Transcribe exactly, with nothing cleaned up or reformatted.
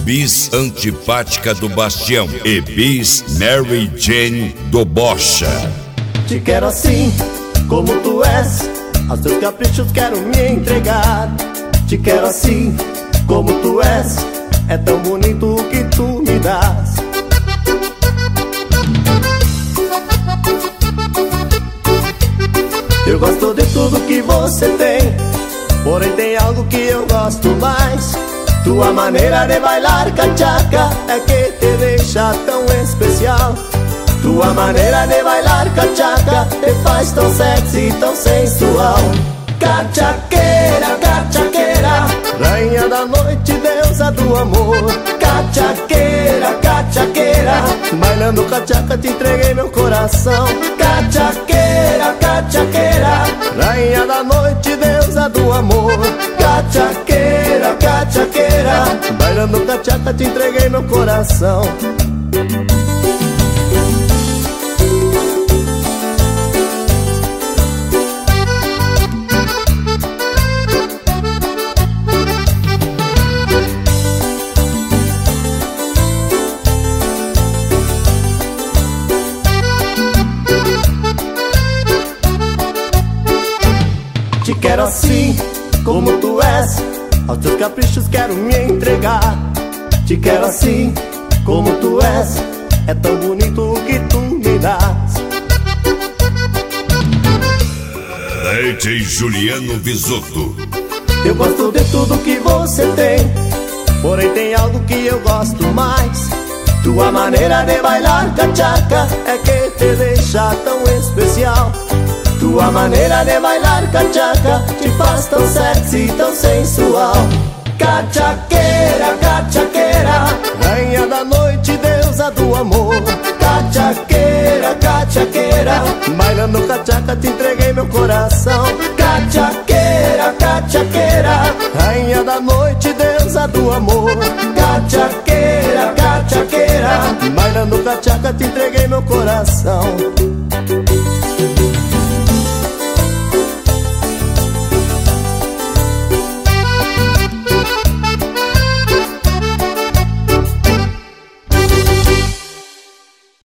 Bis Antipática do Bastião e Bis Mary Jane do Bocha. Te quero assim, como tu és, aos teus caprichos quero me entregar. Te quero assim, como tu és, é tão bonito o que tu me dás. Eu gosto de tudo que você tem, porém tem algo que eu gosto mais. Tua maneira de bailar cachaca é que te deixa tão especial. Tua maneira de bailar cachaca te faz tão sexy, tão sensual. Cachaqueira, cachaqueira, rainha da noite, deusa do amor. Cachaqueira, cachaqueira, bailando cachaca te entreguei meu coração. Cachaqueira, cachaqueira, rainha da noite, deusa do amor. Cachaqueira, cachaqueira, bailando cachaca te entreguei meu coração. Te quero assim, como tu és, aos teus caprichos quero me entregar. Te quero assim, como tu és, é tão bonito o que tu me dás. D J Juliano Visotto. Eu gosto de tudo que você tem, porém tem algo que eu gosto mais. Tua maneira de bailar cachaca é que te deixa tão especial. Tua maneira de bailar cachaca te faz tão sexy, tão sensual. Cachaqueira, cachaqueira, rainha da noite, deusa do amor. Cachaqueira, cachaqueira, bailando cachaca te entreguei meu coração. Cachaqueira, cachaqueira, rainha da noite, deusa do amor. Cachaqueira, cachaqueira, bailando cachaca te entreguei meu coração.